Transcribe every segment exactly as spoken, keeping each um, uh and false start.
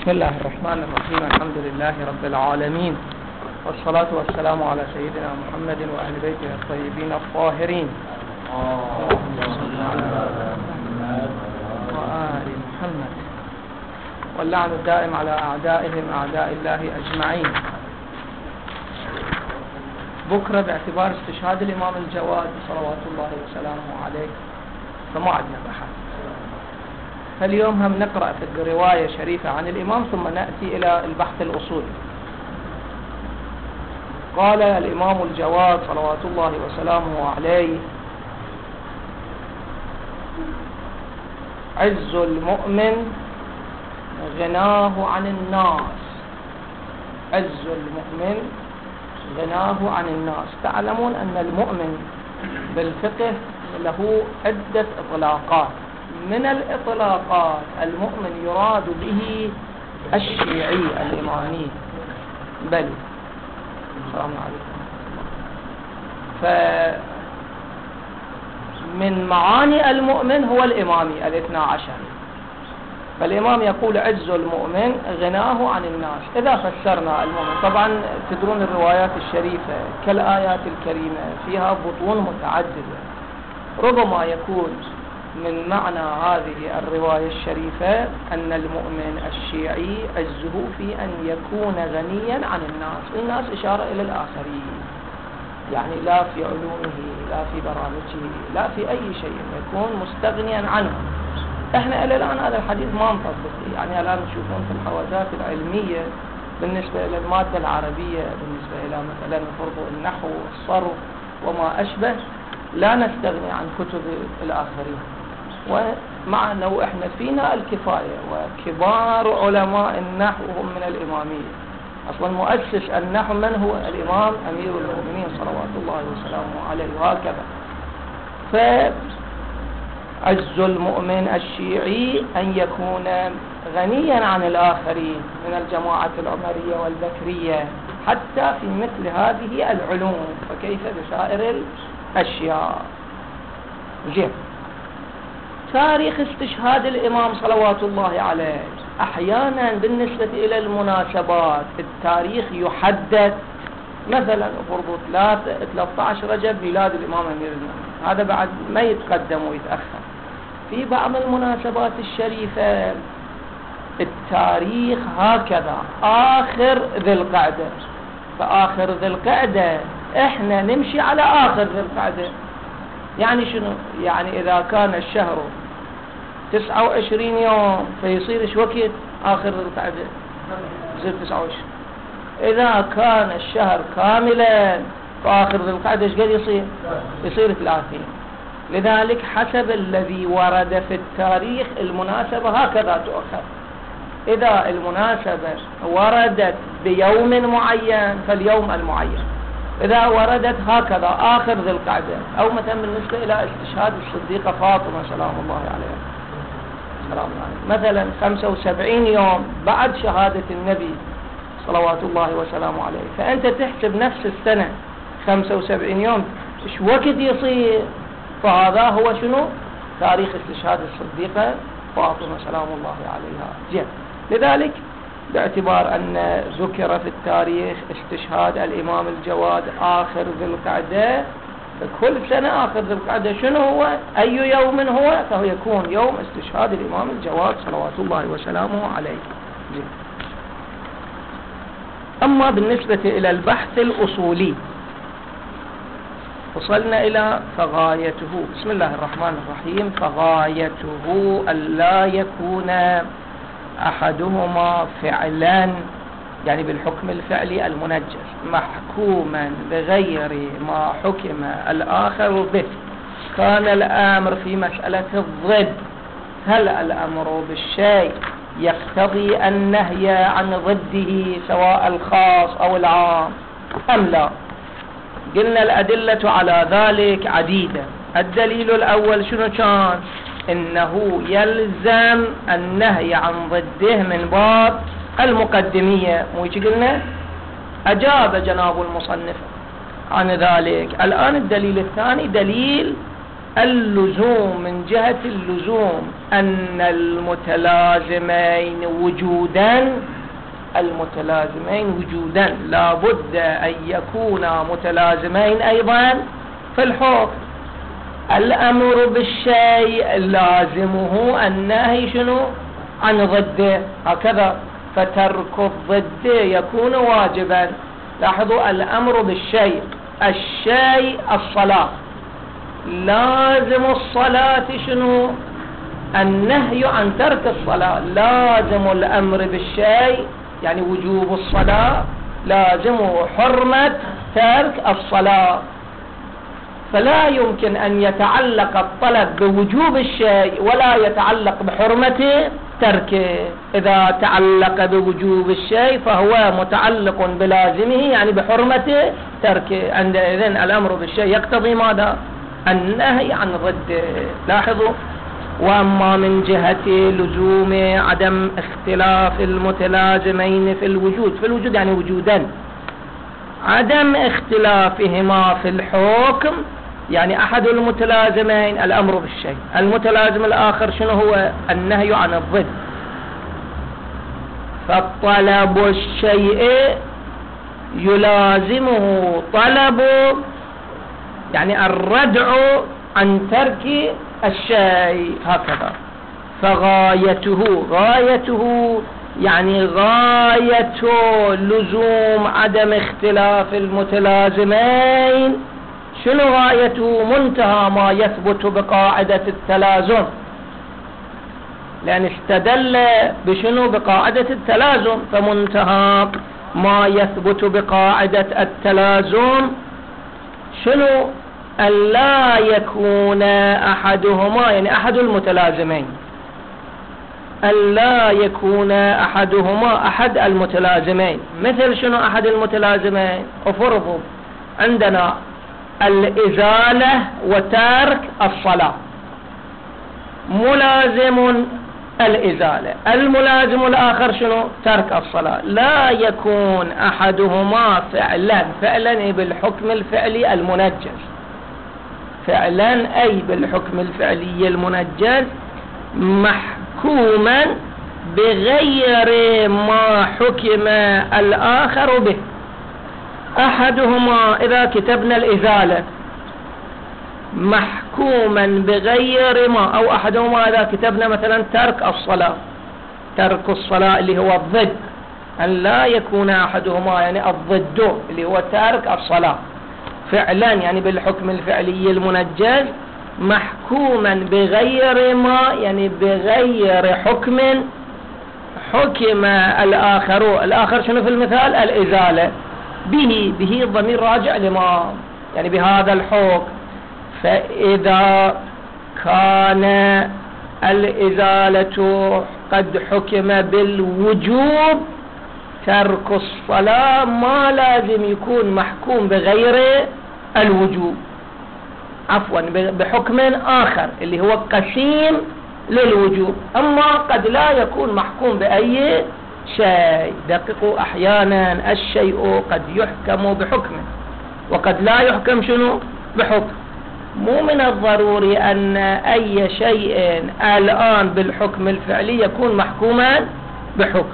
بسم الله الرحمن الرحيم. الحمد لله رب العالمين، والصلاة والسلام على سيدنا محمد وأهل بيته الطيبين الطاهرين وآل محمد، واللعن الدائم على أعدائهم أعداء الله أجمعين. بكرة باعتبار استشهاد الإمام الجواد صلوات الله وسلامه عليه فما عندنا بحث، فاليوم هم نقرأ في الرواية شريفة عن الإمام ثم نأتي إلى البحث الأصولي. قال الإمام الجواد صلوات الله وسلامه عليه: عز المؤمن غناه عن الناس. عز المؤمن غناه عن الناس. تعلمون أن المؤمن بالفقه له عدة إطلاقات. من الإطلاقات المؤمن يراد به الشيعي الإمامي، بل السلام عليكم. فمن معاني المؤمن هو الإمامي الاثنى عشر. فالإمام يقول عز المؤمن غناه عن الناس. إذا فسرنا المؤمن، طبعا تدرون الروايات الشريفة كالآيات الكريمة فيها بطون متعددة، ربما يكون من معنى هذه الرواية الشريفة أن المؤمن الشيعي عزه في أن يكون غنيا عن الناس. الناس إشارة إلى الآخرين، يعني لا في علومه لا في برامجه لا في أي شيء، يكون مستغنيا عنهم. احنا إلى الآن هذا الحديث ما نطبق، يعني الآن نشوفون في الحوازات العلمية بالنسبة إلى المادة العربية، بالنسبة إلى مثلا فرض النحو والصرف وما أشبه، لا نستغني عن كتب الآخرين. ومع أنه إحنا فينا الكفاية، وكبار علماء النحو هم من الإمامية. أصلا مؤسس النحو من هو؟ الإمام أمير المؤمنين صلوات الله وسلامه عليه، وهكذا. فعز المؤمن الشيعي أن يكون غنيا عن الآخرين من الجماعة العمرية والبكرية حتى في مثل هذه العلوم، فكيف بسائر الأشياء. زين، تاريخ استشهاد الإمام صلوات الله عليه. أحيانا بالنسبة إلى المناسبات التاريخ يحدد، مثلا فرض ثلاثة عشر رجب ميلاد الإمام أمير المؤمنين، هذا بعد ما يتقدم ويتأخر. في بعض المناسبات الشريفة التاريخ هكذا آخر ذي القعدة، فآخر ذي القعدة احنا نمشي على آخر ذي القعدة. يعني شنو؟ يعني إذا كان الشهر تسعة وعشرين يوم فيصير ايش وقت آخر ذي القعدة؟ يصير تسعة وعشرين. إذا كان الشهر كاملا فآخر ذي القعدة ايش قد يصير؟ يصير ثلاثين. لذلك حسب الذي ورد في التاريخ المناسبة هكذا تؤخر. إذا المناسبة وردت بيوم معين فاليوم المعين، إذا وردت هكذا آخر ذي القعدة. أو مثلا بالنسبة إلى استشهاد الصديقة فاطمة سلام الله عليها، سلام عليها، مثلا خمسة وسبعين يوم بعد شهادة النبي صلوات الله وسلامه عليه، فأنت تحسب نفس السنة خمسة وسبعين يوم إيش وقت يصير، فهذا هو شنو؟ تاريخ استشهاد الصديقة فاطمة سلام الله عليها. جيد، لذلك باعتبار أن ذكر في التاريخ استشهاد الإمام الجواد آخر ذي القعدة، فكل سنة آخر ذي القعدة شنو هو؟ أي يوم هو؟ فهو يكون يوم استشهاد الإمام الجواد صلوات الله وسلامه عليه. جيد. أما بالنسبة إلى البحث الأصولي وصلنا إلى فغايته. بسم الله الرحمن الرحيم. فغايته ألا يكون أحدهما فعلا، يعني بالحكم الفعلي المنجز، محكوما بغير ما حكم الآخر به. كان الأمر في مسألة الضد، هل الأمر بالشيء يقتضي النهي عن ضده سواء الخاص أو العام أم لا؟ قلنا الأدلة على ذلك عديدة. الدليل الأول شنو كان؟ إنه يلزم النهي عن ضده من باب المقدمية، مو هيك قلنا؟ أجاب جناب المصنف عن ذلك. الآن الدليل الثاني دليل اللزوم من جهة اللزوم أن المتلازمين وجودا المتلازمين وجودا لا بد أن يكونا متلازمين أيضا في الحكم. الأمر بالشيء لازمه النهي شنو عن ضده، هكذا، فترك الضد يكون واجبا. لاحظوا الأمر بالشيء، الشيء الصلاة، لازم الصلاة شنو النهي عن ترك الصلاة. لازم الأمر بالشيء يعني وجوب الصلاة، لازم حرمة ترك الصلاة. فلا يمكن أن يتعلق الطلب بوجوب الشيء ولا يتعلق بحرمة تركه. إذا تعلق بوجوب الشيء فهو متعلق بلازمه يعني بحرمة تركه. عندئذ الأمر بالشيء يقتضي ماذا؟ النهي عن ضده. لاحظوا. وأما من جهة لزوم عدم اختلاف المتلازمين في الوجود، في الوجود يعني وجودا، عدم اختلافهما في الحكم يعني أحد المتلازمين الأمر بالشيء، المتلازم الآخر شنو هو؟ النهي عن الضد. فالطلب الشيء يلازمه طلب يعني الردع عن ترك الشيء، هكذا. فغايته غايته يعني غاية لزوم عدم اختلاف المتلازمين شنو غايته؟ منتهى ما يثبت بقاعدة التلازم، لأن استدل بشنو؟ بقاعدة التلازم. فمنتهى ما يثبت بقاعدة التلازم شنو؟ أن لا يكون أحدهما يعني أحد المتلازمين، أن لا يكون أحدهما أحد المتلازمين. مثل شنو أحد المتلازمين؟ افرضوا عندنا الإزالة وترك الصلاة، ملازم الإزالة، الملازم الآخر شنو؟ ترك الصلاة. لا يكون أحدهما فعلا، فعلا بالحكم الفعلي المنجز، فعلا أي بالحكم الفعلي المنجز محكوما بغير ما حكم الآخر به. أحدهما إذا كتبنا الإزالة محكوما بغير ما، أو أحدهما إذا كتبنا مثلا ترك الصلاة، ترك الصلاة اللي هو الضد، أن لا يكون أحدهما يعني الضد اللي هو ترك الصلاة فعلا يعني بالحكم الفعلي المنجز محكوما بغير ما يعني بغير حكم حكم الآخر. الآخر شنو في المثال؟ الإزالة. به به الضمير راجع لما يعني بهذا الحكم. فإذا كان الإزالة قد حكم بالوجوب، ترك الصلاة ما لازم يكون محكوم بغير الوجوب، عفوا بحكم آخر اللي هو قسيم للوجوب. أما قد لا يكون محكوم بأي شيء. دققوا، أحيانا الشيء قد يحكم بحكم وقد لا يحكم شنو؟ بحكم. مو من الضروري أن أي شيء الآن بالحكم الفعلي يكون محكوما بحكم.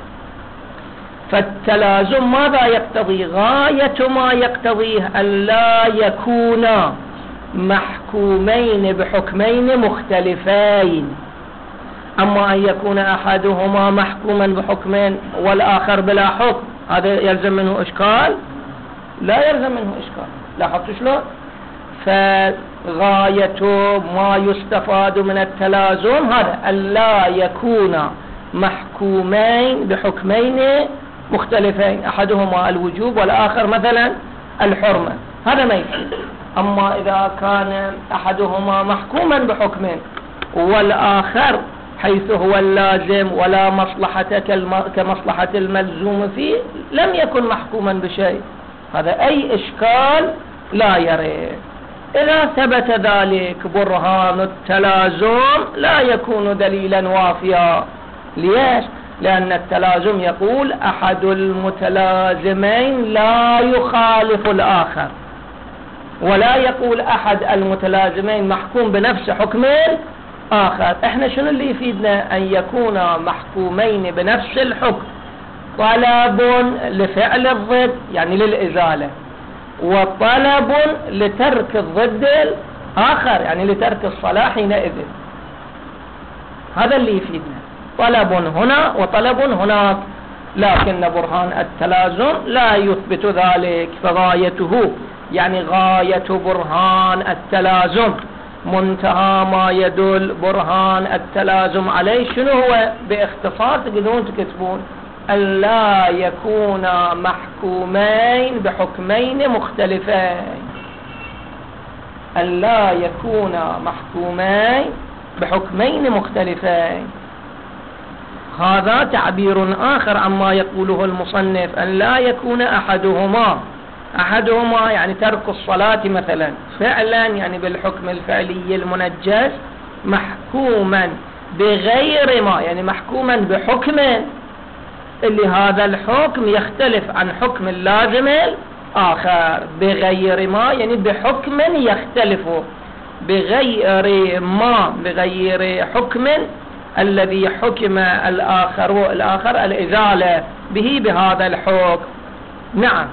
فالتلازم ماذا يقتضي؟ غاية ما يقتضيه أن لا يكونا محكومين بحكمين مختلفين. أما أن يكون أحدهما محكوما بحكمين والآخر بلا حكم، هذا يلزم منه إشكال؟ لا يلزم منه إشكال. لاحظتوا شلون؟ فغاية ما يستفاد من التلازم هذا أن لا يكون محكومين بحكمين مختلفين، أحدهما الوجوب والآخر مثلا الحرمة، هذا ما يفيد. أما إذا كان أحدهما محكوما بحكم والآخر حيث هو اللازم ولا مصلحة كمصلحة الملزوم فيه لم يكن محكوما بشيء، هذا أي إشكال لا يرد. إذا ثبت ذلك برهان التلازم لا يكون دليلا وافيا. ليش؟ لأن التلازم يقول أحد المتلازمين لا يخالف الآخر، ولا يقول أحد المتلازمين محكوم بنفس حكم آخر. احنا شنو اللي يفيدنا؟ أن يكونا محكومين بنفس الحكم، طلب لفعل الضد يعني للإزالة، وطلب لترك الضد الآخر يعني لترك الصلاة حينئذ. هذا اللي يفيدنا، طلب هنا وطلب هناك، لكن برهان التلازم لا يثبت ذلك. فغايته يعني غاية برهان التلازم، منتهى ما يدل برهان التلازم عليه شنو هو؟ باختصار تقدرون تكتبون أن لا يكون محكومين بحكمين مختلفين، أن لا يكون محكومين بحكمين مختلفين. هذا تعبير آخر عما يقوله المصنف، أن لا يكون أحدهما أحدهما يعني ترك الصلاة مثلا فعلا يعني بالحكم الفعلي المنجز، محكوما بغير ما يعني محكوما بحكم اللي هذا الحكم يختلف عن حكم اللازم الآخر، بغير ما يعني بحكم يختلف بغير ما بغير حكم الذي حكم الآخر الآخر الإزالة به بهذا الحكم. نعم،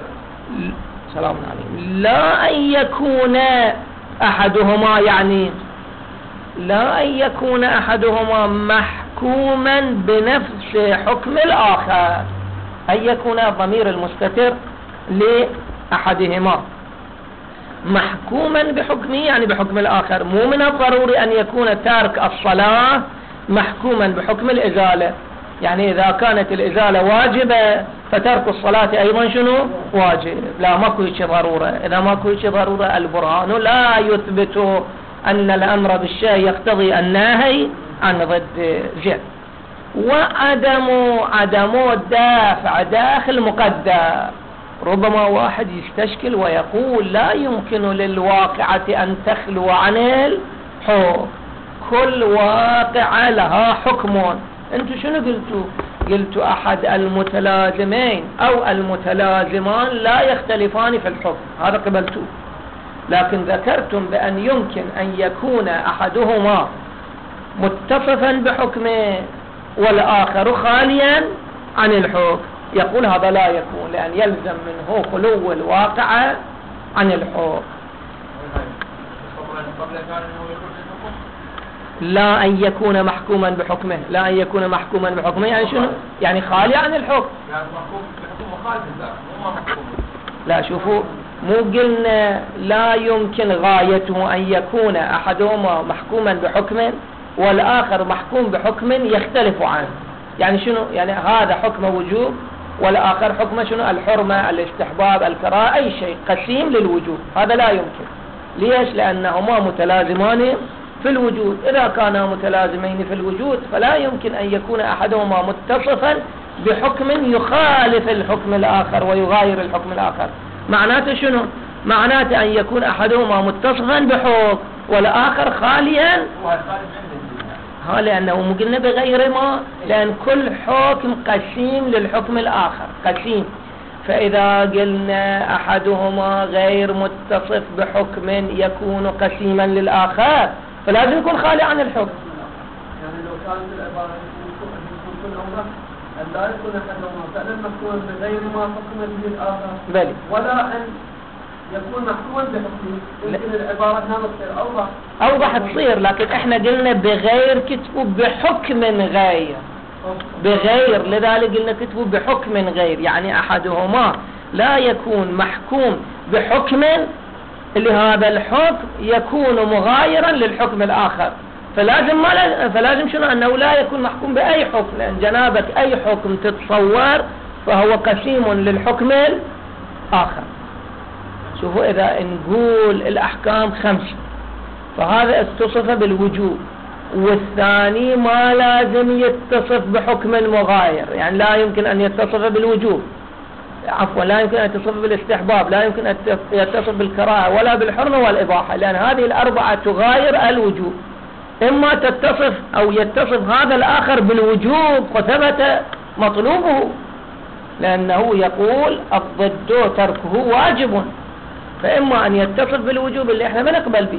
سلام عليكم. لا أن يكون أحدهما يعني لا أن يكون أحدهما محكوما بنفس حكم الآخر، أن يكون ضمير المستتر لأحدهما محكوما بحكمه يعني بحكم الآخر. مو من الضروري أن يكون تارك الصلاة محكوما بحكم الإزالة، يعني إذا كانت الإزالة واجبة فترك الصلاة أيضا شنو؟ واجب. لا، ماكو هيك ضرورة. إذا ماكو هيك ضرورة البرهان لا يثبت أن الأمر بالشيء يقتضي النهي عن ضد جهة. وعدم عدم الدافع داخل مقدر. ربما واحد يستشكل ويقول لا يمكن للواقعة أن تخلو عن الحكم، كل واقعة لها حكم. انتو شنو قلتوا؟ قلتوا أحد المتلازمين أو المتلازمان لا يختلفان في الحكم، هذا قبلتوه. لكن ذكرتم بأن يمكن أن يكون أحدهما متصفا بحكمه والآخر خاليا عن الحكم. يقول هذا لا يكون، لأن يلزم منه خلو الواقع عن الحكم. لا أن يكون محكوما بحكمه، لا أن يكون محكوما بحكمه يعني شنو؟ يعني خالي عن الحكم. لا شوفوا، مو قلنا لا يمكن غايته أن يكون أحدهما محكوما بحكم والآخر محكوم بحكم يختلف عنه. يعني شنو؟ يعني هذا حكم وجوب والآخر حكم شنو؟ الحرمة، الاستحباب، الكراهة، أي شيء قسيم للوجوب. هذا لا يمكن. ليش؟ لأنهما متلازمان في الوجود. إذا كانا متلازمين في الوجود فلا يمكن أن يكون أحدهما متصفا بحكم يخالف الحكم الآخر ويغاير الحكم الآخر. معناته شنو؟ معناته أن يكون أحدهما متصفا بحكم والآخر خاليا، ها لأنه مقلنا بغير ما، لأن كل حكم قسيم للحكم الآخر قسيم. فإذا قلنا أحدهما غير متصف بحكم يكون قسيما للآخر فلازم يكون خالي عن الحكم. يعني لو كانت العبارة يكون كل أمر أن لا يكون أحدهما فعلا محكوما بغير ما حكم به الآخر، بلي. ولا أن يكون محكوما بحكمه، يمكن العبارة هنا تصير أوضح أوضح تصير. لكن احنا قلنا بغير كتبوا بحكم غير، بغير لذلك قلنا كتبوا بحكم غير، يعني أحدهما لا يكون محكوم بحكم اللي هذا الحكم يكون مغايرا للحكم الآخر. فلازم ما لا فلازم شنو؟ أنه لا يكون محكوم بأي حكم، لأن جنابك أي حكم تتصور فهو قسيم للحكم الآخر. شوفوا، إذا نقول الأحكام خمسة فهذا اتصف بالوجوب، والثاني ما لازم يتصف بحكم المغاير، يعني لا يمكن أن يتصف بالوجوب، عفوا لا يمكن أن يتصف بالاستحباب، لا يمكن أن يتصف بالكراهة ولا بالحرمة والإباحة، لأن هذه الأربعة تغاير الوجوب. إما تتصف أو يتصف هذا الآخر بالوجوب وثبت مطلوبه، لأنه يقول الضد تركه واجب، فإما أن يتصف بالوجوب اللي احنا ما نقبل به،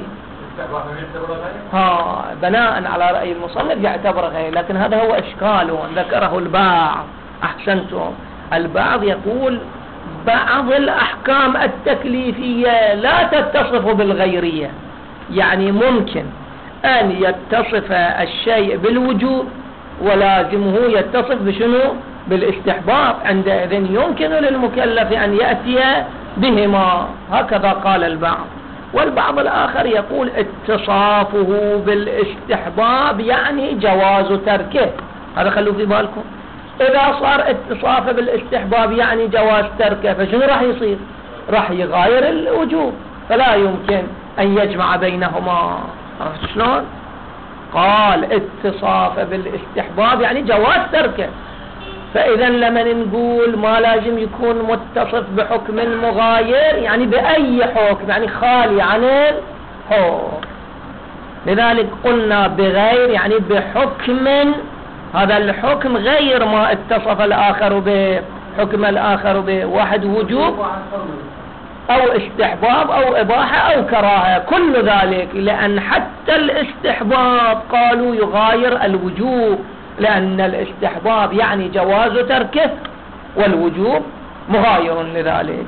ها بناء على رأي المصنف يعتبر غير، لكن هذا هو إشكال ذكره البعض. أحسنتم. البعض يقول بعض الأحكام التكليفية لا تتصف بالغيرية، يعني ممكن أن يتصف الشيء بالوجوب ولازمه يتصف بشنو؟ بالاستحباب، عندئذ يمكن للمكلف أن يأتي بهما، هكذا قال البعض. والبعض الآخر يقول اتصافه بالاستحباب يعني جواز تركه، هذا خلوا في بالكم. إذا صار اتصافه بالاستحباب يعني جواز تركه، فشنو راح يصير؟ راح يغاير الوجوب، فلا يمكن أن يجمع بينهما. عرفت شلون؟ قال اتصافه بالاستحباب يعني جواز تركه، فإذا لما نقول ما لازم يكون متصف بحكم مغاير يعني بأي حكم، يعني خالي عن الحكم. لذلك قلنا بغير يعني بحكم، هذا الحكم غير ما اتصف الآخر به، حكم الآخر به، واحد وجوب أو استحباب أو إباحة أو كراهة، كل ذلك، لأن حتى الاستحباب قالوا يغاير الوجوب، لأن الاستحباب يعني جواز تركه والوجوب مغاير لذلك.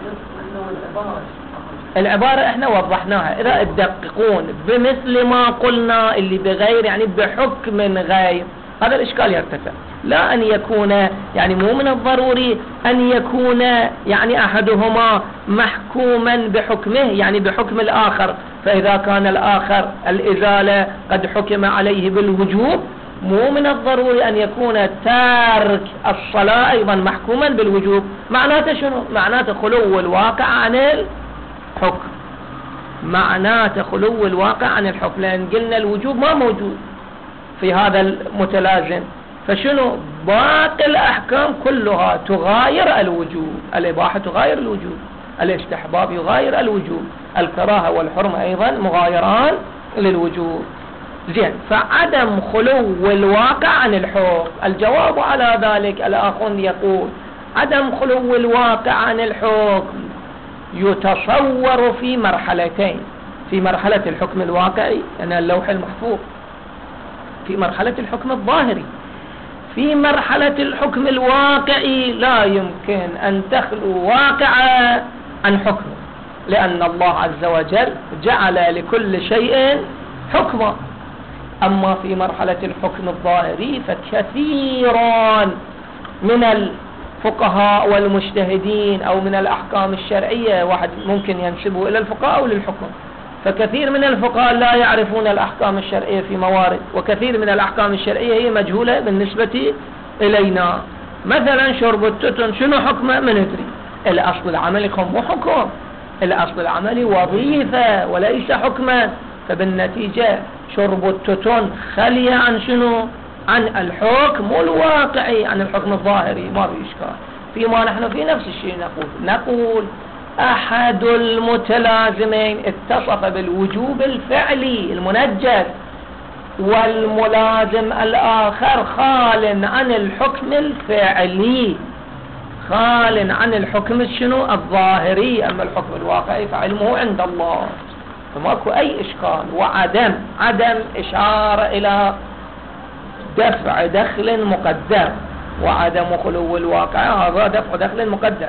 العبارة احنا وضحناها، إذا تدققون بمثل ما قلنا اللي بغير يعني بحكم غير، هذا الإشكال يرتفع. لا أن يكون يعني مو من الضروري أن يكون يعني أحدهما محكوما بحكمه يعني بحكم الآخر، فإذا كان الآخر الإزالة قد حكم عليه بالوجوب مو من الضروري أن يكون تارك الصلاة أيضا محكوما بالوجوب. معناته شنو؟ معناته خلو الواقع عن الحكم، معناته خلو الواقع عن الحكم، لأن قلنا الوجوب ما موجود في هذا المتلازم، فشنو؟ باقي الأحكام كلها تغاير الوجوب، الإباحة تغاير الوجوب، الاستحباب يغاير الوجوب، الكراهة والحرمة أيضا مغايران للوجوب. زين، فعدم خلو الواقع عن الحكم. الجواب على ذلك الآخر يقول عدم خلو الواقع عن الحكم يتصور في مرحلتين، في مرحلة الحكم الواقعي يعني اللوح المحفوظ، في مرحلة الحكم الظاهري. في مرحلة الحكم الواقعي لا يمكن أن تخلو واقعا عن حكمه، لأن الله عز وجل جعل لكل شيء حكما. أما في مرحلة الحكم الظاهري فكثيرا من الفقهاء والمجتهدين أو من الأحكام الشرعية، واحد ممكن ينسبه إلى الفقهاء أو للحكم، فكثير من الفقهاء لا يعرفون الأحكام الشرعية في موارد، وكثير من الأحكام الشرعية هي مجهولة بالنسبة إلينا. مثلا شرب التتن شنو حكمه؟ من ندري. الأصل العملي مو حكم، الأصل العملي وظيفة وليس حكما، فبالنتيجة شرب التتن خلي عن شنو؟ عن الحكم الواقعي، عن الحكم الظاهري، ما في إشكال. فيما نحن في نفس الشيء نقول نقول أحد المتلازمين اتصف بالوجوب الفعلي المنجز، والملازم الآخر خال عن الحكم الفعلي، خال عن الحكم شنو؟ الظاهري. أما الحكم الواقعي فعلمه عند الله، فماكو أي إشكال. وعدم عدم إشارة إلى دفع دخل مقدر، وعدم خلو الواقع هذا دفع دخل مقدر.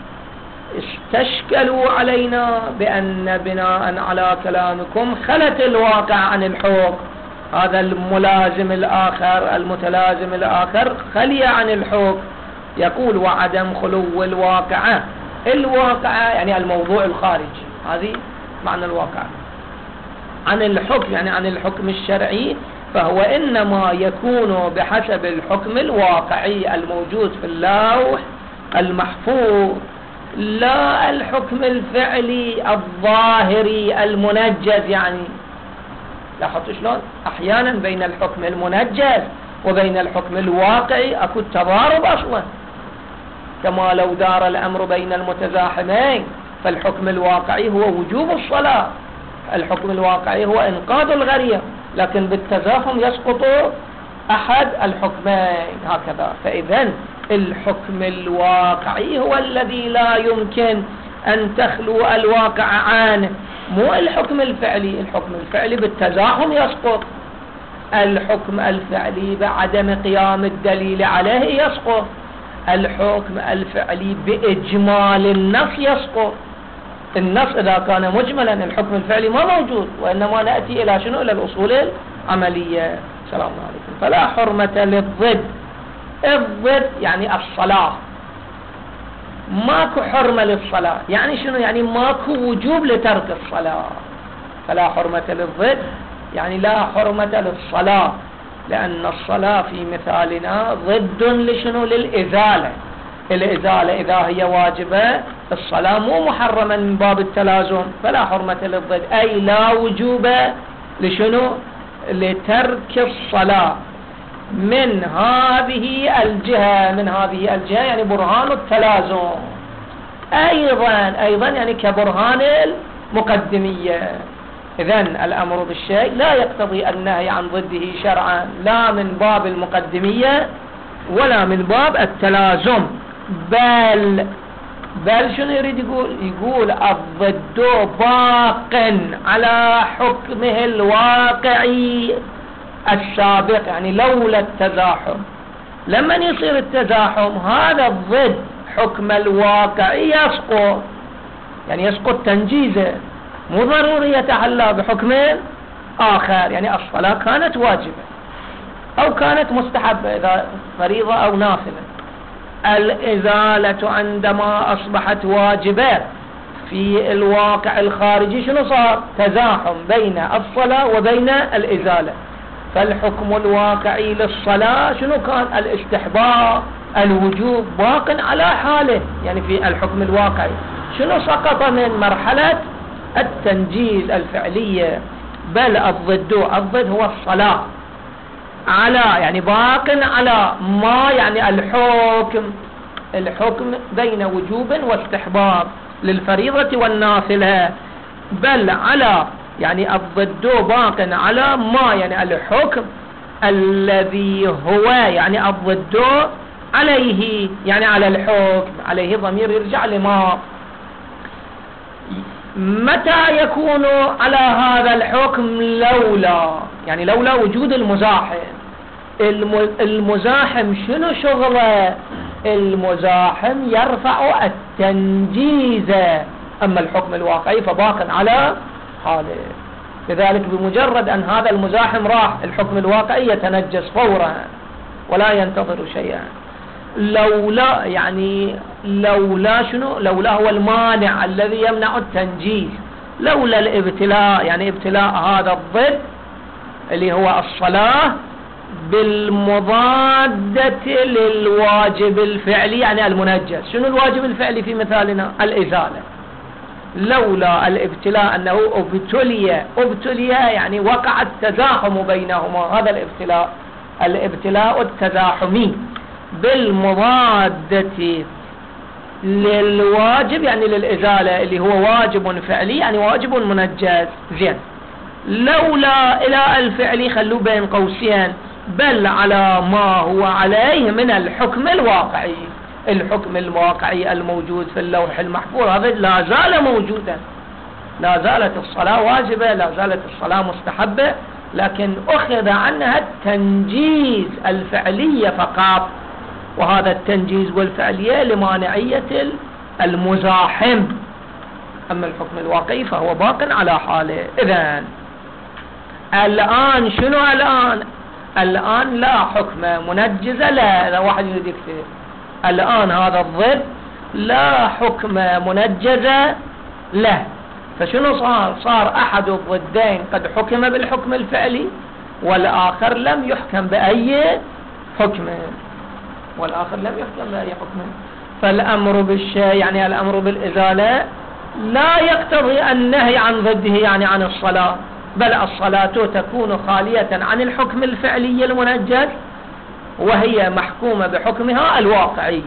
استشكلوا علينا بأن بناء على كلامكم خلت الواقع عن الحكم، هذا الملازم الآخر المتلازم الآخر خلي عن الحكم. يقول وعدم خلو الواقع، الواقع يعني الموضوع الخارج، هذه معنى الواقع، عن الحكم يعني عن الحكم الشرعي، فهو إنما يكون بحسب الحكم الواقعي الموجود في اللوح المحفوظ، لا الحكم الفعلي الظاهري المنجز. يعني لاحظت شلون أحيانا بين الحكم المنجز وبين الحكم الواقعي أكو تضارب أصلا، كما لو دار الأمر بين المتزاحمين، فالحكم الواقعي هو وجوب الصلاة، الحكم الواقعي هو إنقاذ الغريم، لكن بالتزاحم يسقط أحد الحكمين هكذا. فإذن الحكم الواقعي هو الذي لا يمكن أن تخلو الواقع عنه، مو الحكم الفعلي. الحكم الفعلي بالتزاحم يسقط، الحكم الفعلي بعدم قيام الدليل عليه يسقط، الحكم الفعلي بإجمال النص يسقط. النص إذا كان مجملا الحكم الفعلي ما موجود، وإنما نأتي إلى شنو؟ إلى الأصول العملية. السلام عليكم. فلا حرمة للضد. الضد يعني الصلاة، ماكو حرمة للصلاة. يعني شنو؟ يعني ماكو وجوب لترك الصلاة. فلا حرمة للضد يعني لا حرمة للصلاة، لأن الصلاة في مثالنا ضد لشنو؟ للإزالة. الإزالة إذا هي واجبة، الصلاة مو محرمة من باب التلازم. فلا حرمة للضد أي لا وجوب لشنو؟ لترك الصلاة من هذه الجهة. من هذه الجهة يعني برهان التلازم. أيضا أيضا يعني كبرهان المقدمية. إذن الأمر بالشيء لا يقتضي النهي عن ضده شرعا، لا من باب المقدمية ولا من باب التلازم. بل بل شنو يريد يقول؟ يقول الضد باق على حكمه الواقعي السابق. يعني لولا التزاحم، لما يصير التزاحم هذا الضد حكم الواقعي يسقط، يعني يسقط تنجيزه، مو ضروري يتحلى بحكم آخر. يعني الصلاة كانت واجبة أو كانت مستحبة، إذا فريضة أو نافلة. الإزالة عندما أصبحت واجبة في الواقع الخارجي شنو صار؟ تزاحم بين الصلاة وبين الإزالة. فالحكم الواقعي للصلاة شنو كان؟ الاستحباب، الوجوب باق على حاله. يعني في الحكم الواقعي شنو سقط من مرحلة التنجيز الفعلية. بل الضد الضد هو الصلاة على يعني باق على ما يعني الحكم الحكم بين وجوب واستحباب للفريضة والنافلة. بل على يعني الضد باق على ما يعني الحكم الذي هو يعني الضد عليه، يعني على الحكم. عليه ضمير يرجع لما. متى يكون على هذا الحكم؟ لولا يعني لولا وجود المزاحم. المزاحم شنو شغله؟ المزاحم يرفع التنجيز، أما الحكم الواقعي فباق على حاله. لذلك بمجرد أن هذا المزاحم راح، الحكم الواقعي يتنجس فورا ولا ينتظر شيئا. لولا يعني لولا شنو؟ لولا هو المانع الذي يمنع التنجيز. لولا الابتلاء يعني ابتلاء هذا الضد اللي هو الصلاة بالمضادة للواجب الفعلي يعني المنجز. شنو الواجب الفعلي في مثالنا؟ الإزالة. لولا الابتلاء أنه ابتلي ابتلي يعني وقع التزاحم بينهما. هذا الابتلاء الابتلاء التزاحمي بالمضادة للواجب يعني للإزالة اللي هو واجب فعلي يعني واجب منجز. زين، لولا إلى الفعل خلوا بين قوسين بل على ما هو عليه من الحكم الواقعي. الحكم الواقعي الموجود في اللوح المحفوظ هذا لا زال موجودا. لا زالت الصلاة واجبة، لا زالت الصلاة مستحبة، لكن أخذ عنها التنجيز الفعلية فقط. وهذا التنجيز والفعلية لمانعية المزاحم. أما الحكم الواقعي فهو باق على حاله. إذن الآن شنو الآن؟ الآن لا حكم منجزة. لا، إذا واحد يريد يكتب الآن هذا الضد لا حكم منجزة له. فشنو صار؟ صار أحد الضدين قد حكم بالحكم الفعلي والآخر لم يحكم بأي حكم والآخر لم يحكم بأي حكم. فالأمر بالشيء يعني الأمر بالإزالة لا يقتضي النهي عن ضده يعني عن الصلاة، بل الصلاة تكون خالية عن الحكم الفعلي المنجز وهي محكومة بحكمها الواقعي.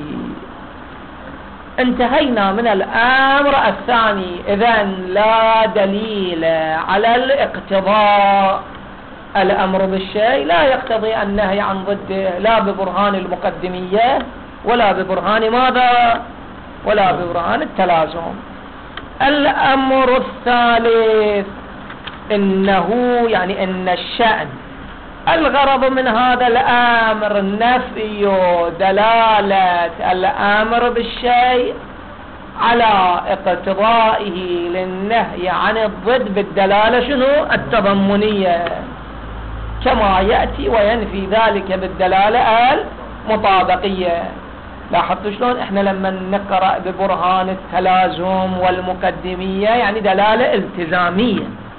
انتهينا من الأمر الثاني. إذن لا دليل على الاقتضاء. الأمر بالشيء لا يقتضي النهي عن ضده لا ببرهان المقدمية ولا ببرهان ماذا؟ ولا ببرهان التلازم. الأمر الثالث إنه يعني إن الشأن الغرض من هذا الأمر نفي دلالة الأمر بالشيء على اقتضائه للنهي عن الضد بالدلالة شنو التضمنية، كما يأتي وينفي ذلك بالدلالة المطابقية. لاحظتوا شلون احنا لما نقرأ ببرهان التلازم والمقدمية يعني دلالة التزامية،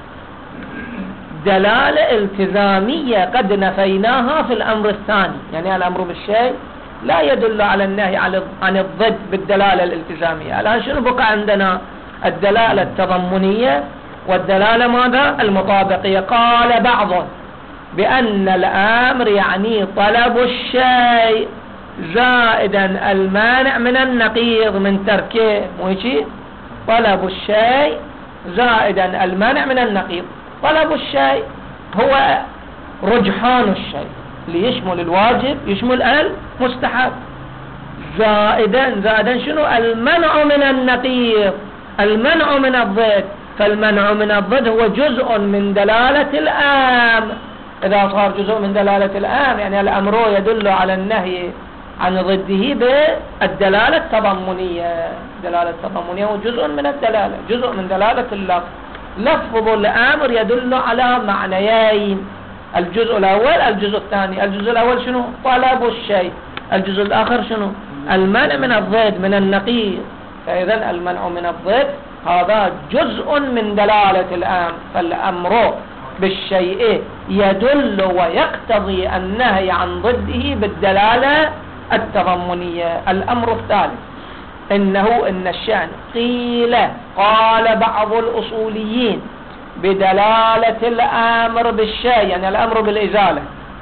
دلالة التزامية قد نفيناها في الأمر الثاني. يعني الأمر بالشيء لا يدل على النهي عن الضد بالدلالة الالتزامية. الآن شنو بقى عندنا؟ الدلالة التضمنية والدلالة ماذا؟ المطابقية. قال بعض بأن الأمر يعني طلب الشيء زائدا المانع من النقيض من تركه، مو هيك؟ طلب الشيء زائدا المانع من النقيض. طلب الشيء هو رجحان الشيء ليشمل الواجب يشمل المستحب، زائدا زائدا شنو؟ المنع من النقيض، المنع من الضد. فالمنع من الضد هو جزء من دلالة الأمر. إذا صار جزء من دلالة الأمر يعني الأمر يدل على النهي عن ضده بالدلالة التضمنية. الدلالة التضمنية هو جزء من الدلالة، جزء من دلالة اللفظ. لفظ الأمر يدل على معنيين، الجزء الأول الجزء الثاني. الجزء الأول شنو؟ طلب الشيء. الجزء الآخر شنو؟ المنع من الضد من النقيض. فإذا المنع من الضد هذا جزء من دلالة الأمر. فالأمر بالشيء يدل ويقتضي النهي عن ضده بالدلالة التضمنية. الأمر الثالث إنه إن الشأن قيل قال بعض الأصوليين بدلالة الأمر بالشيء يعني الأمر بالإزالة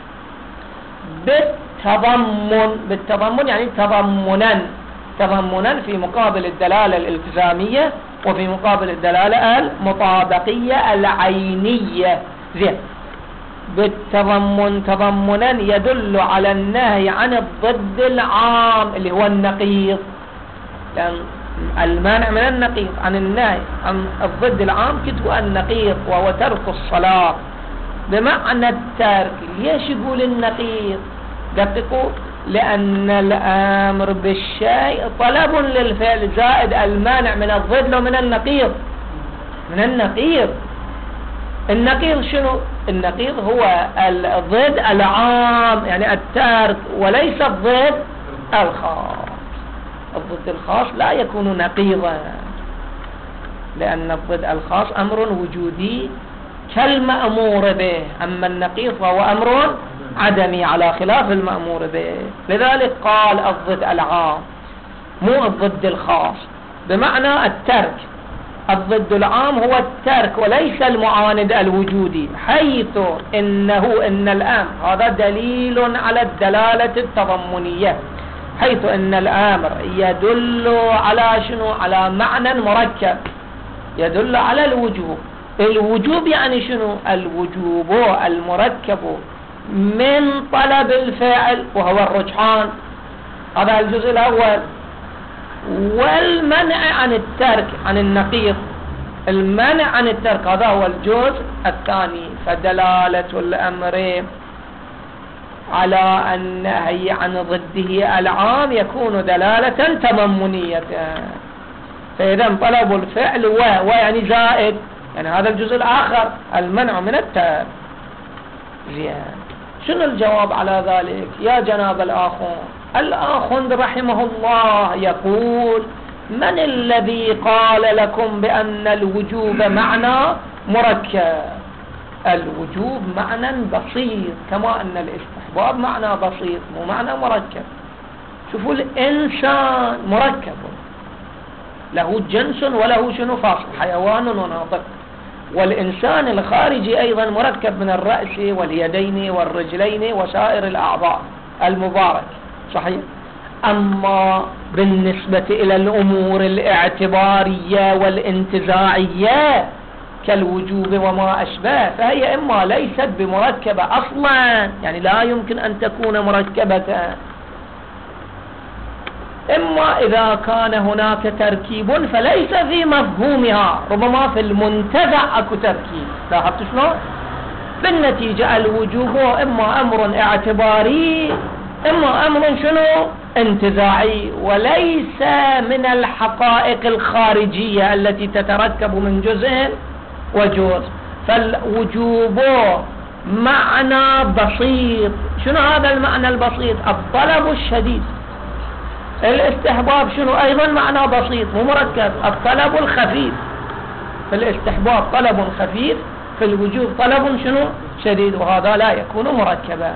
بالتضمن. بالتضمن يعني تضمنا، تضمنا في مقابل الدلالة الالتزامية وفي مقابل الدلالة المطابقية العينية. زين، بالتضمن تضمنا يدل على النهي عن الضد العام اللي هو النقيض، لأن المانع من النقيض عن النهي عن الضد العام كتب النقيض وهو ترك الصلاة بمعنى الترك. ليش يقول النقيض؟ دققوا، لأن الأمر بالشيء طلب للفعل زائد المانع من الضد ومن النقيض. من النقيض، النقيض شنو؟ النقيض هو الضد العام يعني الترك، وليس الضد الخاص. الضد الخاص لا يكون نقيضا، لأن الضد الخاص أمر وجودي كالمأمور به، أما النقيض فهو أمر عدمي على خلاف المأمور به. لذلك قال الضد العام مو الضد الخاص، بمعنى الترك. الضد العام هو الترك وليس المعاند الوجودي، حيث إنه إن الأمر هذا دليل على الدلالة التضمنية، حيث إن الأمر يدل على شنو؟ على معنى مركب، يدل على الوجوب. الوجوب يعني شنو؟ الوجوب المركب من طلب الفعل وهو الرجحان، هذا الجزء الأول. والمنع عن الترك عن النقيض، المنع عن الترك هذا هو الجزء الثاني. فدلالة الأمر على النهي عن ضده العام يكون دلالة تضمنية. فإذا طلب الفعل و ويعني زائد يعني هذا الجزء الآخر المنع من الترك. زين، شنو الجواب على ذلك يا جناب الآخون؟ الآخون رحمه الله يقول: من الذي قال لكم بأن الوجوب معنى مركب؟ الوجوب معنى بسيط، كما أن الاستحباب معنى بسيط مو معنى مركب. شوفوا، الإنسان مركب، له جنس وله شنو فاصل، حيوان وناطق. والإنسان الخارجي أيضا مركب من الرأس واليدين والرجلين وسائر الأعضاء المبارك، صحيح. أما بالنسبة إلى الأمور الاعتبارية والانتزاعية كالوجوب وما أشبه فهي إما ليست بمركبة أصلا، يعني لا يمكن أن تكون مركبة، إما إذا كان هناك تركيب فليس في مفهومها، ربما في المنتزع أكو تركيب. لاحظت شلون؟ بالنتيجة الوجوب إما أمر اعتباري إما أمر شنو انتزاعي، وليس من الحقائق الخارجية التي تتركب من جزء وجزء. فالوجوب معنى بسيط. شنو هذا المعنى البسيط؟ الطلب الشديد. الاستحباب شنو أيضا معنى بسيط مو مركب، الطلب الخفيف. في الاستحباب طلب خفيف، في الوجوب طلب شنو شديد، وهذا لا يكون مركبا.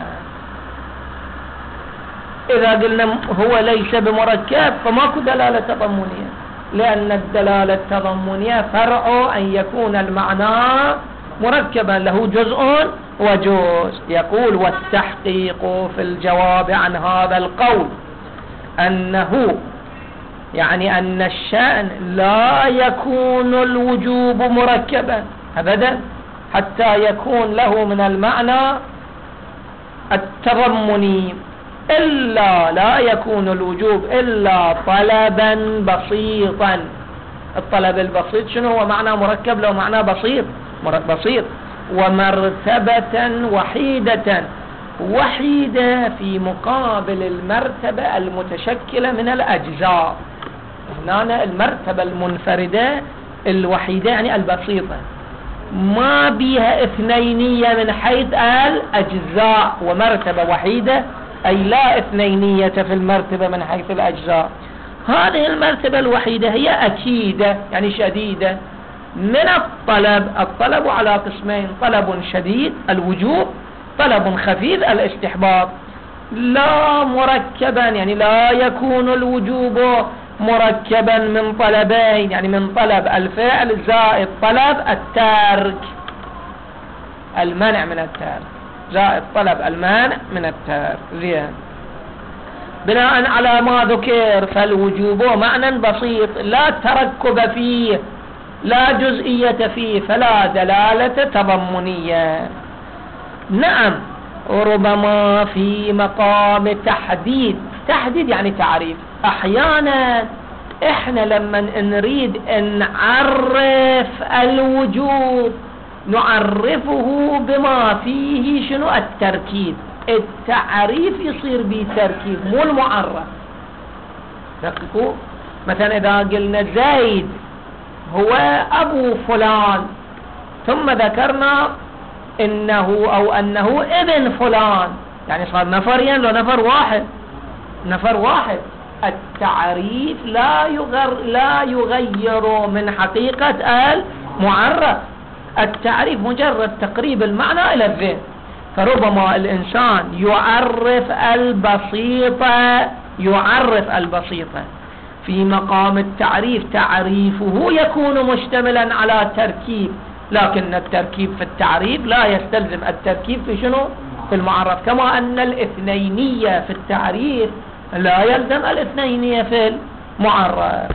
إذا قلنا هو ليس بمركب فماكو دلالة تضمنية، لأن الدلالة التضمنية فرع أن يكون المعنى مركبا له جزء وجزء. يقول والتحقيق في الجواب عن هذا القول أنه يعني أن الشأن لا يكون الوجوب مركبا أبدا حتى يكون له من المعنى التضمني، إلا لا يكون الوجوب إلا طلبا بسيطا. الطلب البسيط شنو هو؟ معنى مركب لو معنى بسيط بسيط. ومرتبة وحيدة، وحيدة في مقابل المرتبة المتشكلة من الأجزاء. هنا المرتبة المنفردة الوحيدة يعني البسيطة، ما بيها اثنينية من حيث الأجزاء، ومرتبة وحيدة أي لا اثنينية في المرتبة من حيث الأجزاء. هذه المرتبة الوحيدة هي أكيدة يعني شديدة من الطلب. الطلب على قسمين، طلب شديد الوجوب، طلب خفيف الاستحباب. لا مركبا يعني لا يكون الوجوب مركبا من طلبين، يعني من طلب الفعل زائد طلب الترك، المنع من الترك زائد طلب المانع من الترك. زين، بناء على ما ذكر فالوجوب معنى بسيط لا تركب فيه لا جزئية فيه، فلا دلالة تضمنية. نعم، ربما في مقام تحديد. تحديد يعني تعريف. احيانا احنا لما نريد ان نعرف الوجوب نعرفه بما فيه شنو التركيب. التعريف يصير بتركيب مو المعرف. دققوا، مثلا اذا قلنا زيد هو ابو فلان ثم ذكرنا انه او انه ابن فلان، يعني صار نفرين لو نفر واحد نفر واحد. التعريف لا يغير لا يغير من حقيقة المعرف. التعريف مجرد تقريب المعنى إلى الذهن. فربما الإنسان يعرف البسيطة يعرف البسيطة في مقام التعريف، تعريفه يكون مشتملا على تركيب، لكن التركيب في التعريف لا يستلزم التركيب في شنو؟ في المعرف. كما أن الاثنينية في التعريف لا يلزم الاثنينية في المعرف.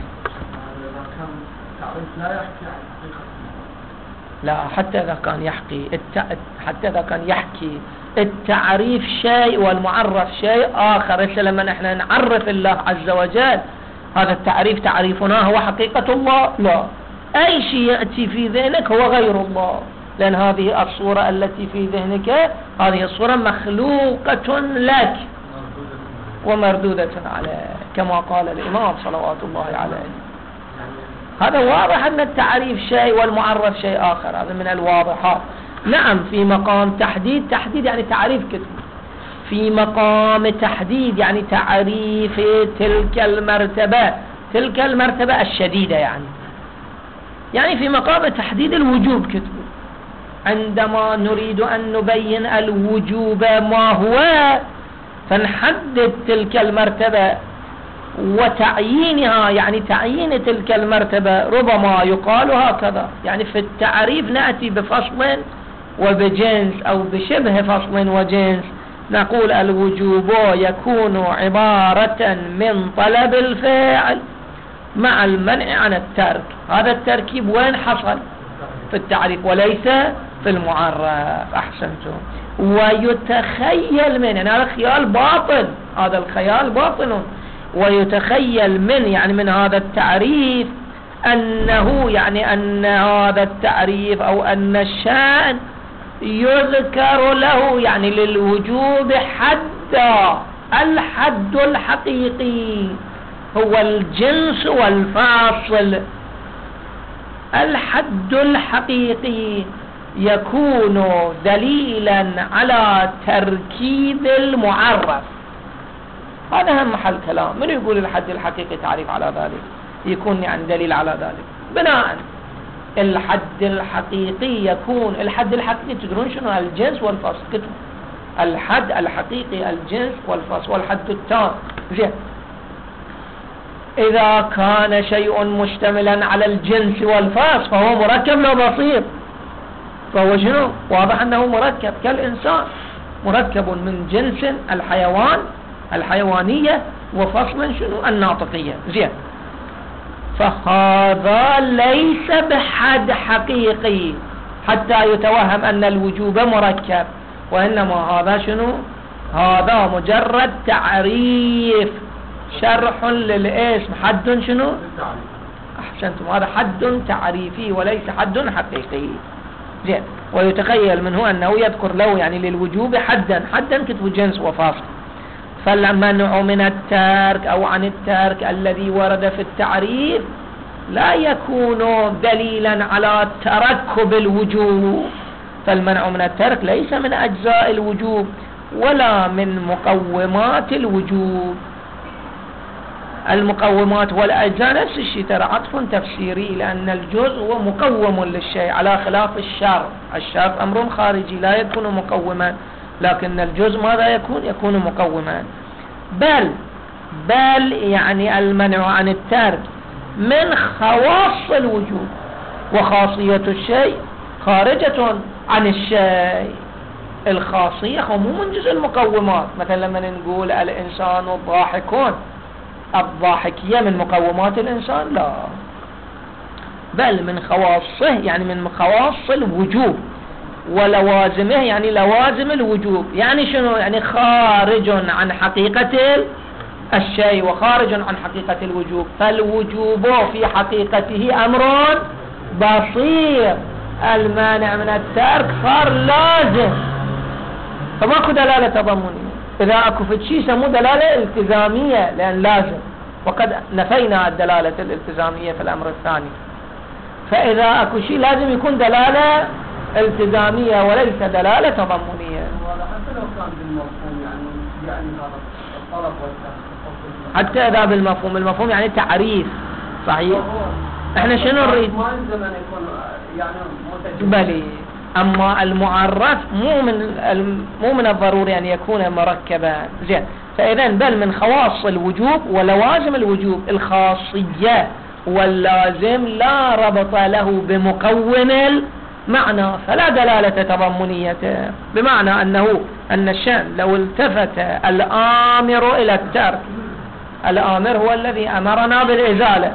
لا، حتى إذا كان يحكي الت... حتى إذا كان يحكي التعريف شيء والمعرف شيء آخر. لما نحن نعرف الله عز وجل هذا التعريف تعريفنا هو حقيقة الله؟ لا، أي شيء يأتي في ذهنك هو غير الله، لأن هذه الصورة التي في ذهنك هذه الصورة مخلوقة لك ومردودة عليك، كما قال الإمام صلوات الله عليه. هذا واضح أن التعريف شيء والمعرف شيء آخر، هذا من الواضحات. نعم، في مقام تحديد. تحديد يعني تعريف كتب. في مقام تحديد يعني تعريف تلك المرتبة تلك المرتبة الشديدة، يعني يعني في مقام تحديد الوجوب كتب. عندما نريد أن نبين الوجوب ما هو فنحدد تلك المرتبة وتعيينها، يعني تعيين تلك المرتبة. ربما يقال هكذا، يعني في التعريف نأتي بفصل وبجنس أو بشبه فصل وجنس. نقول الوجوب يكون عبارة من طلب الفعل مع المنع عن الترك. هذا التركيب وين حصل؟ في التعريف وليس في المعرف. أحسنتم. ويتخيل من هذا الخيال باطل، هذا الخيال باطل. ويتخيل من يعني من هذا التعريف أنه يعني أن هذا التعريف أو أن الشأن يذكر له يعني للوجوب حدا. الحد الحقيقي هو الجنس والفاصل. الحد الحقيقي يكون دليلا على تركيب المعرف. هذا هم محل كلام. من يقول الحد الحقيقي تعريف على ذلك يكون يعني دليل على ذلك بناء الحد الحقيقي يكون الحد الحقيقي تدرون شنو؟ الجنس والفصل. كتب الحد الحقيقي الجنس والفصل والحد التام. زين إذا كان شيء مشتملا على الجنس والفصل فهو مركب لو بسيط. فهو شنو؟ واضح أنه مركب كالإنسان، مركب من جنس الحيوان الحيوانية وفصل شنو؟ الناطقية. زين فهذا ليس بحد حقيقي حتى يتوهم أن الوجوب مركب، وإنما هذا شنو؟ هذا مجرد تعريف شرح للاسم. حد شنو؟ أحسنتم، هذا حد تعريفي وليس حد حقيقي. زين ويتخيل منه أنه يذكر له يعني للوجوب حدا. حدا كتب جنس وفاصل. فالمنع من الترك أو عن الترك الذي ورد في التعريف لا يكون دليلا على تركب الوجوب. فالمنع من الترك ليس من أجزاء الوجوب ولا من مقومات الوجوب. المقومات والأجزاء نفس الشيء، ترى عطف تفسيري، لأن الجزء هو مقوم للشيء على خلاف الشرط. الشرط أمر خارجي لا يكون مقوما، لكن الجزء ماذا يكون؟ يكون مقوما. بل بل يعني المنع عن الترك من خواص الوجوب، وخاصية الشيء خارجة عن الشيء. الخاصية هو مو من جزء المقومات. مثلا لما نقول الإنسان ضاحكون، الضاحكية من مقومات الإنسان؟ لا، بل من خواصه يعني من خواص الوجوب، ولوازمه يعني لوازم الوجوب. يعني شنو؟ يعني خارج عن حقيقة الشيء وخارج عن حقيقة الوجوب. فالوجوب في حقيقته أمر بصير. المانع من الترك صار لازم، فماكو دلالة تضمنية. إذا أكو في شيء سموه دلالة التزامية لأن لازم، وقد نفينا الدلالة الالتزامية في الأمر الثاني. فإذا أكو شيء لازم يكون دلالة التزامية وليس دلالة تضمنية. حتى لو كان بالمفهوم يعني يعني هذا الطلب والتخصص، حتى إذا بالمفهوم. المفهوم يعني تعريف صحيح. احنا شنو نريد؟ ما يلزم أن يكون يعني متجدد. بلي أما المعرف مو من مو من الضروري أن يكون مركبا. زين فإذا بل من خواص الوجوب ولوازم الوجوب الخاصية، واللازم لا ربط له بمكون المعنى، فلا دلالة تضمنية. بمعنى أنه أن الشأن لو التفت الآمر إلى الترك، الآمر هو الذي أمرنا بالإزالة،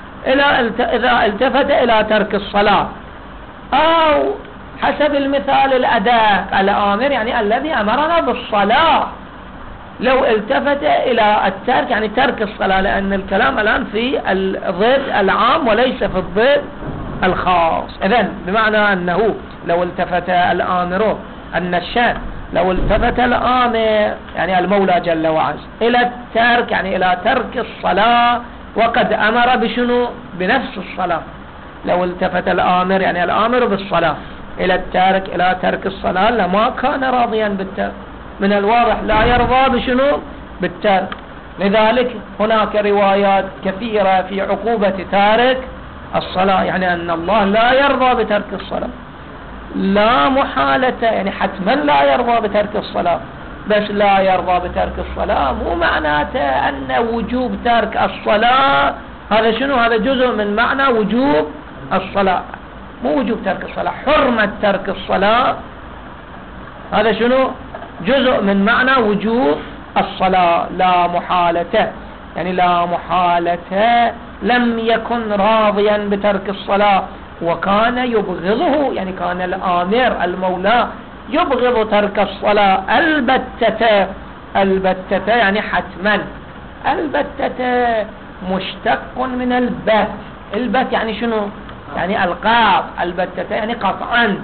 إذا التفت إلى ترك الصلاة، أو حسب المثال الأداء الآمر يعني الذي أمرنا بالصلاة، لو التفت إلى الترك يعني ترك الصلاة، لأن الكلام الآن في الضد العام وليس في الضد الخاص. إذن بمعنى أنه لو التفت الآمر أن الشأن لو التفت الآمر يعني المولى جل وعز إلى الترك يعني إلى ترك الصلاة، وقد أمر بشنو؟ بنفس الصلاة. لو التفت الآمر يعني الآمر بالصلاة إلى التارك إلى ترك الصلاة لما كان راضيا بالترك. من الواضح لا يرضى بشنو؟ بالترك. لذلك هناك روايات كثيرة في عقوبة تارك الصلاة، يعني أن الله لا يرضى بترك الصلاة، لا محالة، يعني حتما لا يرضى بترك الصلاة. بس لا يرضى بترك الصلاة مو معناته أن وجوب ترك الصلاة هذا شنو؟ هذا جزء من معنى وجوب الصلاة، مو وجوب ترك الصلاة. حرمة ترك الصلاة هذا شنو؟ جزء من معنى وجوب الصلاة. لا محالة يعني لا محالة لم يكن راضيا بترك الصلاة وكان يبغضه، يعني كان الآمر المولى يبغض ترك الصلاة البتة. البتة يعني حتما البتة مشتق من البت. البت يعني شنو؟ يعني القاط. البتة يعني قطعا.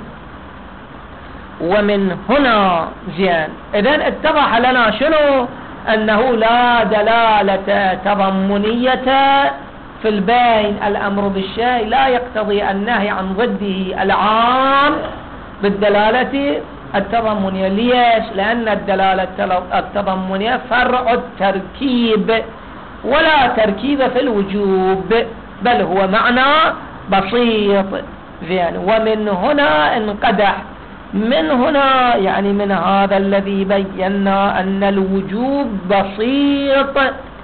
ومن هنا زين إذن اتضح لنا شنو؟ أنه لا دلالة تضمنية في البين. الأمر بالشيء لا يقتضي النهي عن ضده العام بالدلالة التضمنية. ليش؟ لأن الدلالة التضمنية فرع التركيب، ولا تركيب في الوجوب، بل هو معنى بسيط. زين ومن هنا انقدح. من هنا يعني من هذا الذي بينا أن الوجوب بسيط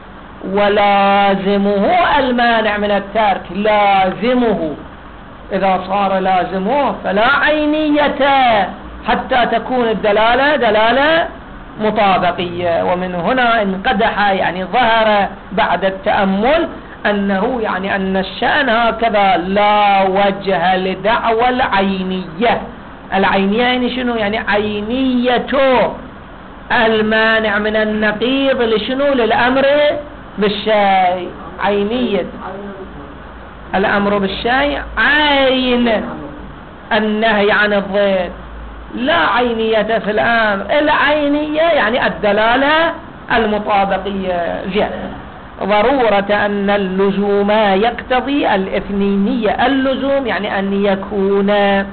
ولازمه المانع من الترك. لازمه إذا صار لازمه فلا عينية حتى تكون الدلالة دلالة مطابقية. ومن هنا انقدح يعني ظهر بعد التأمل أنه يعني أن الشأن هكذا لا وجه لدعوى العينية. العينية يعني شنو؟ يعني عينية المانع من النقيض لشنو؟ للأمر بالشيء. عينية الأمر بالشيء عين النهي عن الضد، لا عينية في الأمر. العينية يعني الدلالة المطابقية. زين ضرورة أن اللزوم يقتضي الاثنينية. اللزوم يعني أن يكون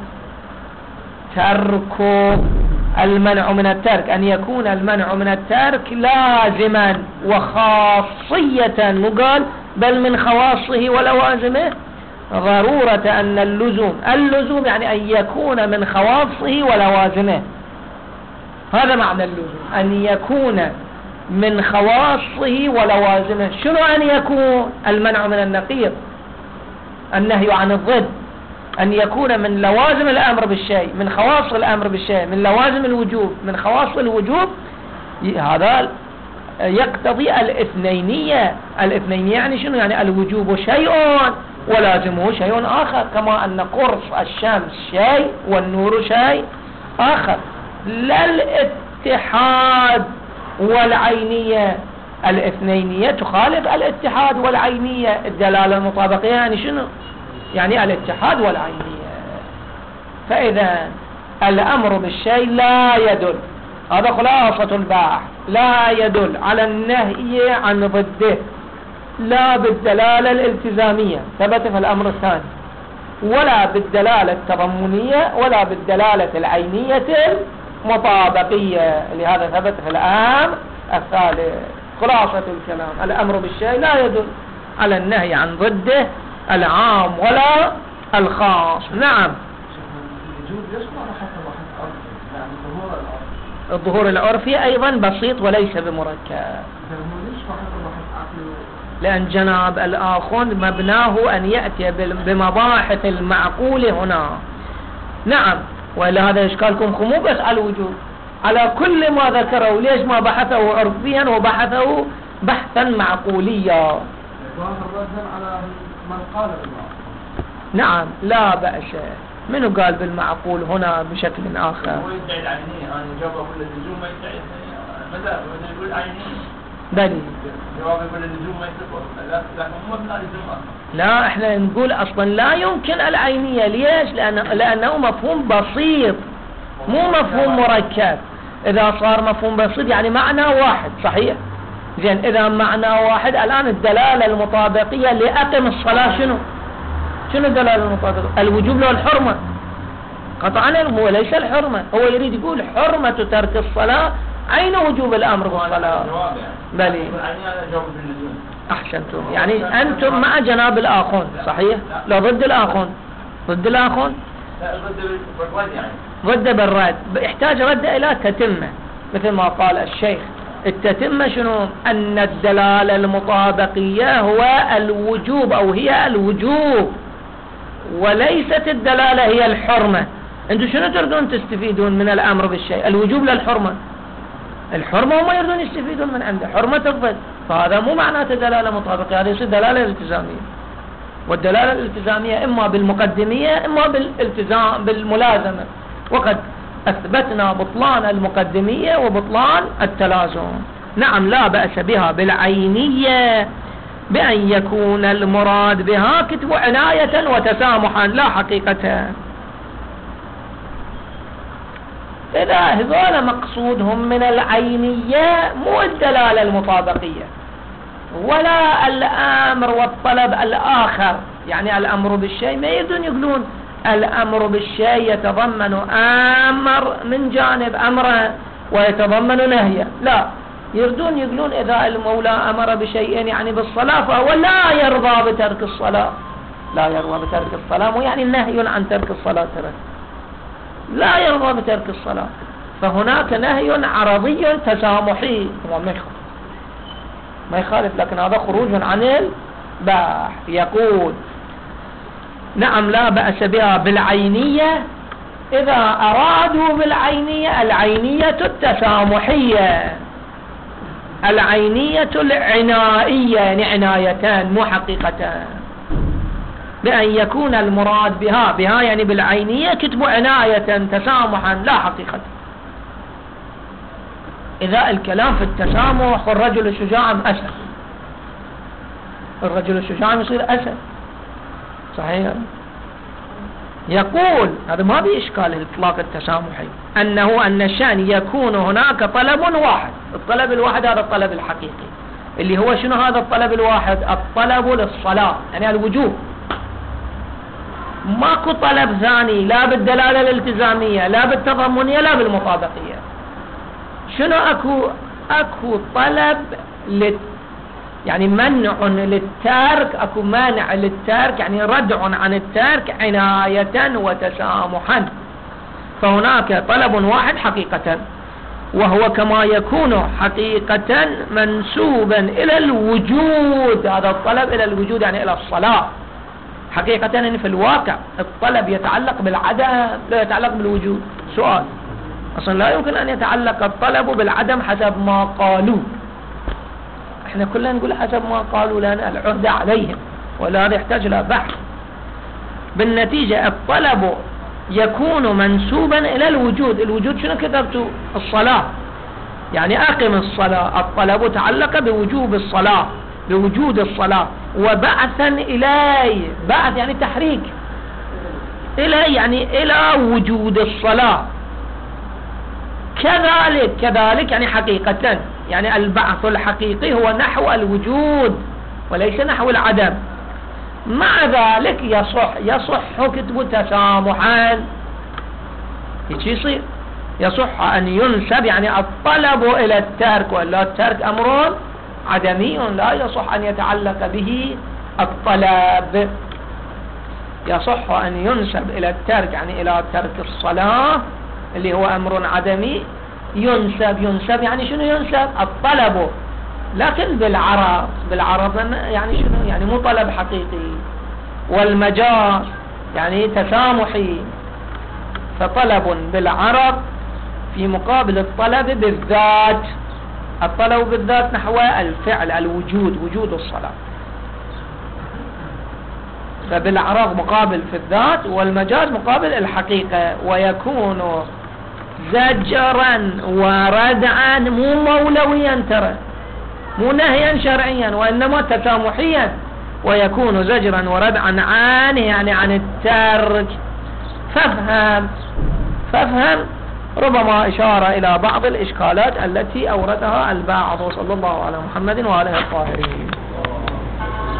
ترك المنع من الترك، أن يكون المنع من الترك لازما وخاصية، مقال بل من خواصه ولوازمه. ضرورة أن اللزوم اللزوم يعني أن يكون من خواصه ولوازمه. هذا معنى اللزوم، أن يكون من خواصه ولوازمه. شنو أن يكون؟ المنع من النقيض، النهي عن الضد، أن يكون من لوازم الأمر بالشيء، من خواص الأمر بالشيء، من لوازم الوجوب، من خواص الوجوب. هذا يقتضي الاثنينية. الاثنينية يعني شنو؟ يعني الوجوب شيء ولازمه شيء آخر، كما أن قرص الشمس شيء والنور شيء آخر. لا الاتحاد والعينية. الاثنينية تخالف الاتحاد والعينية. الدلالة المطابقية يعني شنو؟ يعني الاتحاد والعينية. فإذا الأمر بالشيء لا يدل، هذا خلاصة الباحث، لا يدل على النهي عن ضده، لا بالدلالة الالتزامية ثبت في الأمر الثاني، ولا بالدلالة التضمنية، ولا بالدلالة العينية المطابقية. لهذا ثبت في الأمر الثالث. خلاصة الكلام الأمر بالشيء لا يدل على النهي عن ضده العام ولا الخاص. نعم. الظهور العرفي أيضا بسيط وليس بمركب، لأن جناب الآخر مبناه أن يأتي بمباحث المعقول هنا. نعم. وإلا هذا إشكالكم خمو بس على الوجود، على كل ما ذكره. ليش ما بحثه عرفيا وبحثه بحثا معقوليا؟ نعم لا بأس. منو قال بالمعقول هنا بشكل آخر؟ هو يدعي العينية. أنا جواب أقول اللزوم ما يدعي ماذا يقول عينية. بلي جواب يقول اللزوم ما يتفق، لكن مو بلا لزوم آخر. لا احنا نقول أصلا لا يمكن العينية. ليش؟ لأن لأنه مفهوم بسيط مو مفهوم مركب. إذا صار مفهوم بسيط يعني معنى واحد. صحيح. زين إذا معنى واحد الآن الدلالة المطابقية لأقم الصلاة شنو؟ شنو الدلالة المطابقة؟ الوجوب له الحرمة قطعا، هو ليس الحرمة. هو يريد يقول حرمة ترك الصلاة عين وجوب الأمر بالصلاة. بلي أحسنتم. يعني أنتم مع جناب الآخون. صحيح. لا ضد الآخون. ضد الآخون ضد بالرد. يحتاج رد إلى تتمة مثل ما قال الشيخ. التتمة شنو؟ أن الدلالة المطابقية هو الوجوب أو هي الوجوب، وليست الدلالة هي الحرمة. أنتم شنو تريدون تستفيدون من الأمر بالشيء؟ الوجوب للحرمة. الحرمة هم يريدون يستفيدون من عنده حرمة الضد. فهذا مو معناته دلالة مطابقة، هذا يصير دلالة التزامية. والدلالة الالتزامية إما بالمقدمية إما بالالتزام بالملازمة. وقد أثبتنا بطلان المقدمية وبطلان التلازم. نعم لا بأس بها بالعينية بأن يكون المراد بها كتب عناية وتسامحا لا حقيقة. إذا هذول مقصودهم من العينية مو الدلالة المطابقية ولا الأمر والطلب الآخر، يعني الأمر بالشيء ما يدون يقولون الأمر بالشيء يتضمن أمر من جانب أمره ويتضمن نهيه، لا، يردون يقولون إذا المولى أمر بشيء يعني بالصلاة فهو لا يرضى بترك الصلاة، لا يرضى بترك الصلاة مو يعني نهي عن ترك الصلاة، ترى لا يرضى بترك الصلاة، فهناك نهي عرضي تسامحي ما يخالف، لكن هذا خروج عن الباح. يقول نعم لا بأس بها بالعينية إذا أرادوا بالعينية العينية التسامحية، العينية العنائية يعني عنايتان مو حقيقتان، بأن يكون المراد بها بها يعني بالعينية كتب عناية تسامحا لا حقيقة. إذا الكلام في التسامح والرجل الشجاع أسد، الرجل الشجاع يصير أسد صحيح. يقول هذا ما بإشكال الإطلاق التسامحي أنه أن الشأن يكون هناك طلب واحد، الطلب الواحد هذا الطلب الحقيقي اللي هو شنو هذا الطلب الواحد؟ الطلب للصلاة يعني الوجوب، ماكو طلب ثاني لا بالدلالة الالتزامية لا بالتضمنية لا بالمطابقية. شنو اكو؟ اكو طلب لل يعني منع للترك، اكو مانع للترك يعني ردع عن الترك عناية وتسامحا، فهناك طلب واحد حقيقة وهو كما يكون حقيقة منسوبا إلى الوجود، هذا الطلب إلى الوجود يعني إلى الصلاة حقيقة، يعني في الواقع الطلب يتعلق بالعدم لا يتعلق بالوجود. سؤال، أصلا لا يمكن أن يتعلق الطلب بالعدم حسب ما قالوا، احنا كلنا نقول حسب ما قالوا لنا العهد عليهم ولا يحتاج إلى بحث. بالنتيجة الطلب يكون منسوبا إلى الوجود، الوجود شنو كتبتوا؟ الصلاة، يعني أقم الصلاة، الطلب تعلق بوجوب الصلاة بوجود الصلاة، وبعثا إليه، بعث يعني تحريك إليه يعني إلى وجود الصلاة، كذلك كذلك يعني حقيقة، يعني البعث الحقيقي هو نحو الوجود وليس نحو العدم. مع ذلك يصح يصح كتب تسامحا، يجي يصير يصح أن ينسب يعني الطلب إلى الترك، ولا الترك أمر عدمي لا يصح أن يتعلق به الطلب، يصح أن ينسب إلى الترك يعني إلى ترك الصلاة اللي هو أمر عدمي، ينسب ينسب يعني شنو ينسب؟ الطلب، لكن بالعرض بالعرض يعني شنو؟ يعني مو طلب حقيقي. والمجاز يعني تسامحي، فطلب بالعرض في مقابل الطلب بالذات، الطلب بالذات نحو الفعل الوجود، وجود الصلاة، فبالعرض مقابل في الذات والمجاز مقابل الحقيقة، ويكون زجرا وردعا مو مولويا ترى مو نهيا شرعيا وإنما تسامحيا، ويكون زجرا وردعا عنه يعني عن الترك. فافهم فافهم ربما إشارة إلى بعض الإشكالات التي أوردها البعض. وصلى الله على محمد وعلى آله الطاهرين.